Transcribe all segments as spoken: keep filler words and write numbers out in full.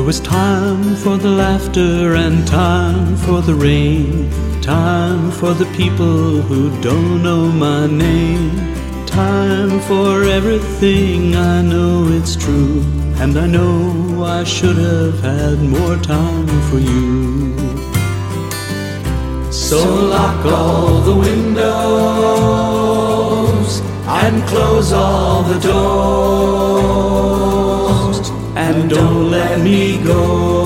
was time for the laughter and time for the rain, time for the people who don't know my name, time for everything. I know it's true, and I know I should have had more time for you. So lock all the windows and close all the doors, and don't let me go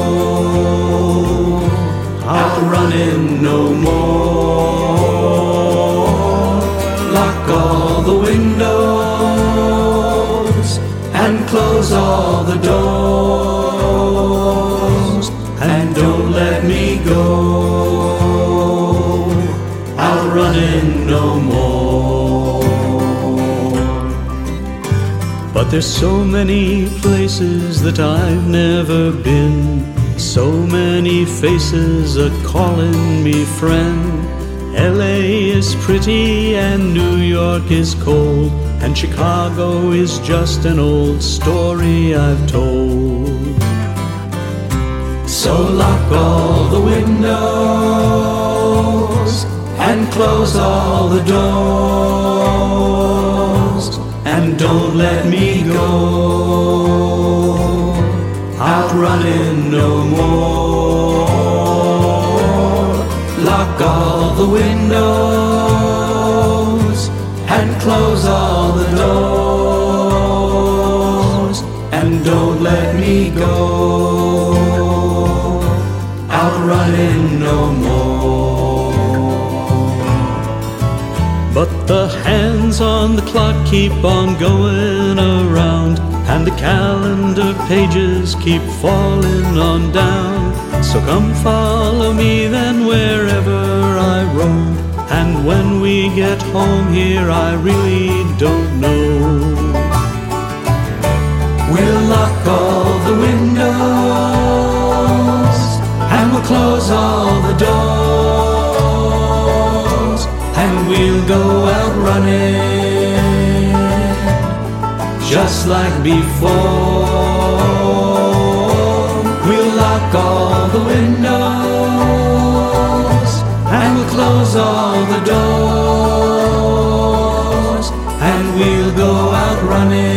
out running no more. Lock all the windows and close all the doors, and don't let me go out running no more. But there's so many places that I've never been, so many faces a-calling me friend. L A is pretty and New York is cold, and Chicago is just an old story I've told. So lock all the windows and close all the doors, and don't let me go out running no more. Lock all the windows and close all the doors, and don't let me go out running no more. But the hands on the clock keep on going around, and the calendar pages keep falling on down. So come follow me then wherever I roam, and when we get home here I really don't know. We'll lock all the windows and we'll close all the doors, and we'll go out running just like before. We'll lock all the windows and we'll close all the doors, and we'll go out running